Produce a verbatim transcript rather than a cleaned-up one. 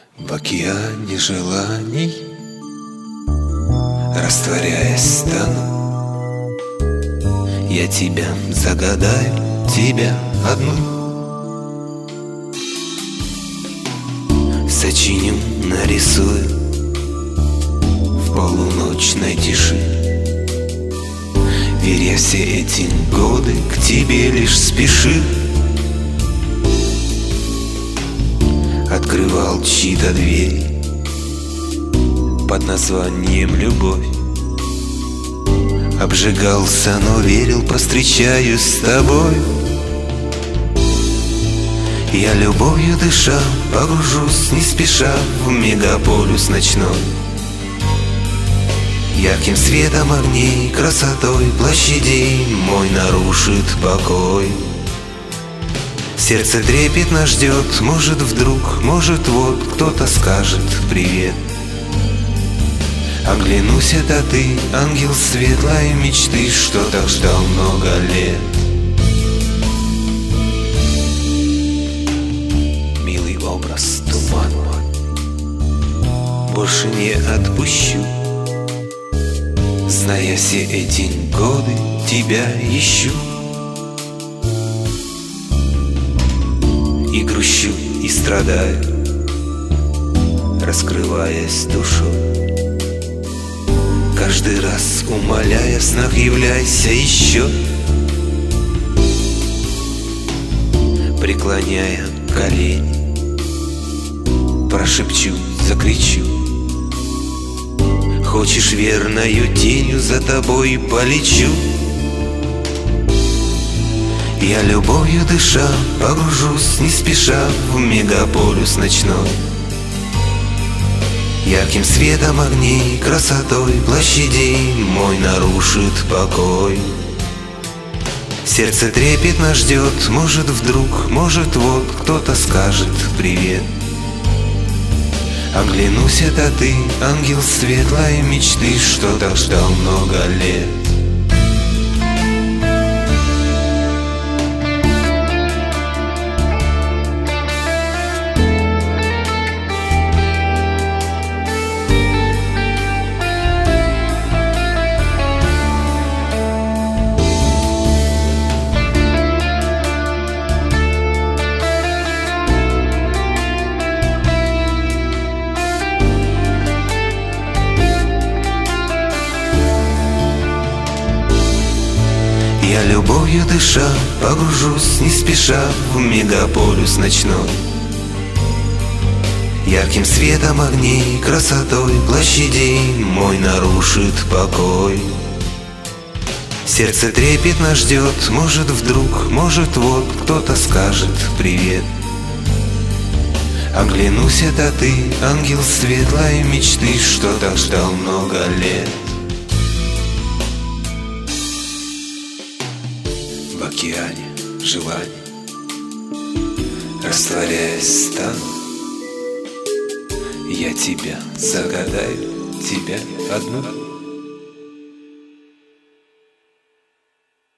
В океане желаний, растворяясь, тону. Я тебя загадаю, тебя одну. Сочиню, нарисую в полуночной тиши. Верь, я все эти годы к тебе лишь спешил. Открывал чьи-то двери под названием любовь. Обжигался, но верил, повстречаюсь с тобой. Я любовью дыша погружусь не спеша в мегаполис ночной. Ярким светом огней, красотой площадей мой нарушит покой. Сердце трепетно ждет, может вдруг, может вот кто-то скажет привет. Оглянусь, это ты, ангел светлой мечты, что так ждал много лет. Милый образ, туман мой, больше не отпущу. Зная все эти годы, тебя ищу. И грущу, и страдаю, раскрываясь душой. Каждый раз умоляя в снах, являйся еще. Преклоняя колени, прошепчу, закричу. Хочешь, верною тенью за тобой полечу. Я любовью дыша погружусь не спеша в мегаполис ночной. Ярким светом огней, красотой площадей мой нарушит покой. Сердце трепетно ждет, может вдруг, может вот кто-то скажет привет. Оглянусь, это ты, ангел светлой мечты, что так ждал много лет. Я любовью дыша погружусь не спеша в мегаполис ночной. Ярким светом огней, красотой площадей мой нарушит покой. Сердце трепетно ждет, может вдруг, может вот кто-то скажет привет. Оглянусь, это ты, ангел светлой мечты, что так ждал много лет. В океане желаний, растворяясь, стану. Я тебя загадаю, тебя одну.